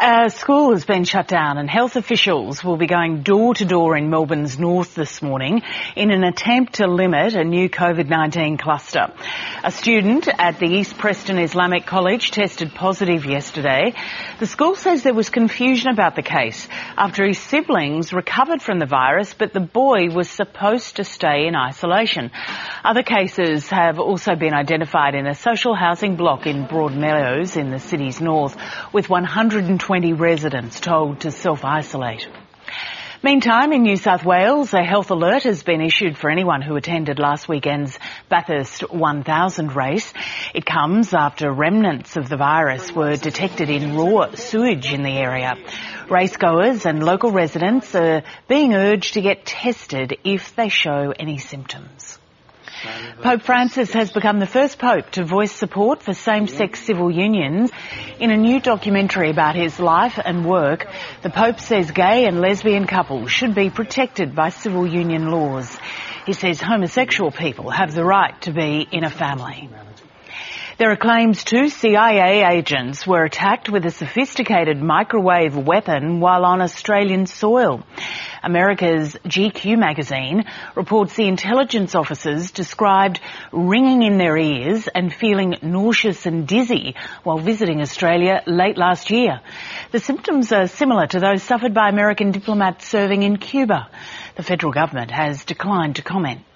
A school has been shut down and health officials will be going door to door in Melbourne's north this morning in an attempt to limit a new COVID-19 cluster. A student at the East Preston Islamic College tested positive yesterday. The school says there was confusion about the case after his siblings recovered from the virus, but the boy was supposed to stay in isolation. Other cases have also been identified in a social housing block in Broadmeadows in the city's north, with 120 residents told to self-isolate. Meantime, in New South Wales, a health alert has been issued for anyone who attended last weekend's Bathurst 1000 race. It comes after remnants of the virus were detected in raw sewage in the area. Racegoers and local residents are being urged to get tested if they show any symptoms. Pope Francis has become the first pope to voice support for same-sex civil unions. In a new documentary about his life and work, the Pope says gay and lesbian couples should be protected by civil union laws. He says homosexual people have the right to be in a family. There are claims two CIA agents were attacked with a sophisticated microwave weapon while on Australian soil. America's GQ magazine reports the intelligence officers described ringing in their ears and feeling nauseous and dizzy while visiting Australia late last year. The symptoms are similar to those suffered by American diplomats serving in Cuba. The federal government has declined to comment.